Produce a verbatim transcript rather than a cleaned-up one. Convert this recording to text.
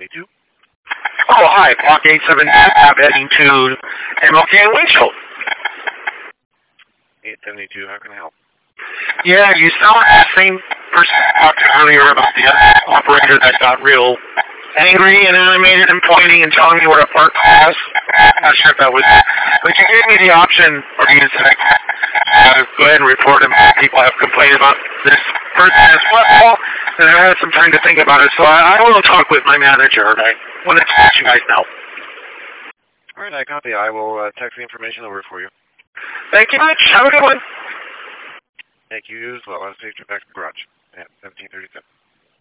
seventy-two. Oh, hi, Block eight seven two, heading to M L K and Winchell. eight seventy-two, how can I help? Yeah, you sound like the same person I talked to earlier about the other operator that got real angry and animated and pointing and telling me where to park cars. I'm not sure if that was... But you gave me the option, or you said I could uh, go ahead and report him. People have complained about this person as well, and I had some time to think about it, so I, I will talk with my manager, and I want to let you guys know. All right, I copy. I will uh, text the information over for you. Thank you much. Have a good one. Thank you as well. I'll take you back to the garage at seventeen thirty-seven.